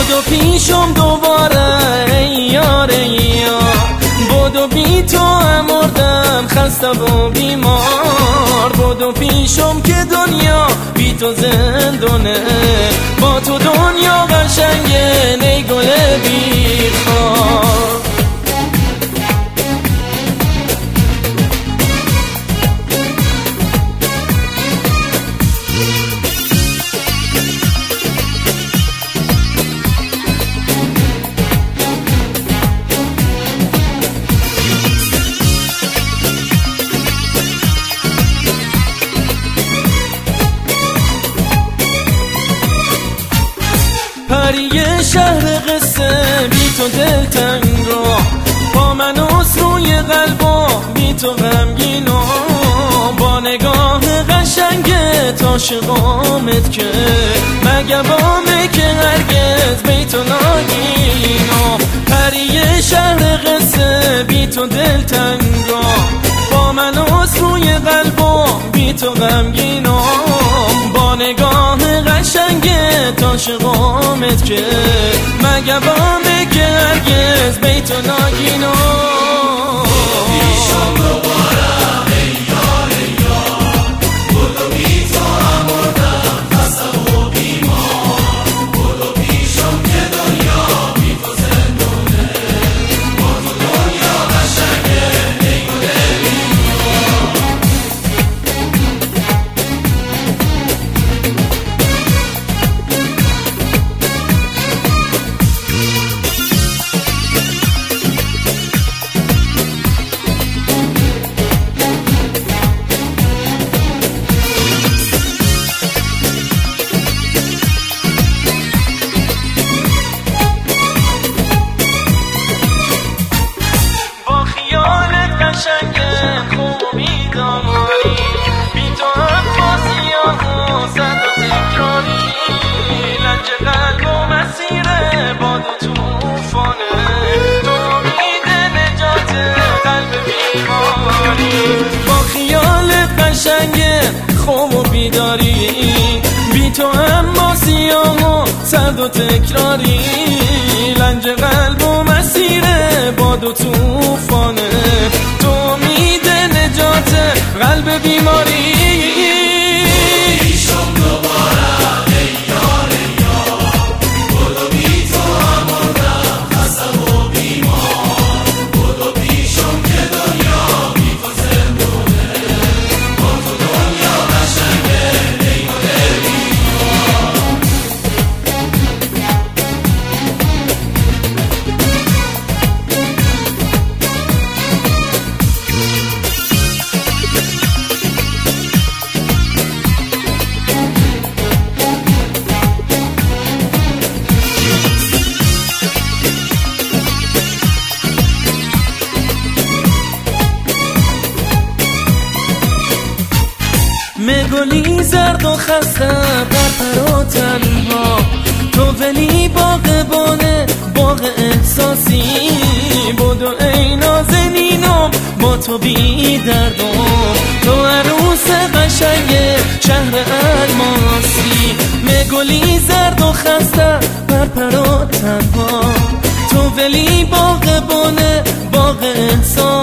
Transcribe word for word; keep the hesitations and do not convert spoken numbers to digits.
بدو پیشم دوباره ای یار ای یار، بدو بی تو مردم خسته و بیمار. بدو پیشم که دنیا بی تو زندونه، با تو دنیا قشنگه نی گل بی خار. پریه شهر قصه بی تو دلتنگ رو، با من از روی قلبا بی تو غمگینو. با نگاه قشنگ عاشقامت که مگه بامه که هرگز بی تو نگینو. پریه شهر قصه بی تو دلتنگ رو، با من از روی قلبا بی تو غمگینو. با نگاه قشنگ عاشقامت که مگه بامه که هرگز بی تو نگینو. خوب و بیداری بی تو اما سیاه و سرد و تکراری. لنج قلب و مسیر باد و توفانه، تو امید نجات قلب بیماری. گلی زرد و خسته در پر و تنها، تو ولی باغبانه باغ احساسی. بدو ای نازنینم با تو بی دردم، تو عروس قشنگ شهر الماسی. گلی زرد و خسته در پر و تنها، تو ولی باغبانه باغ احساسی.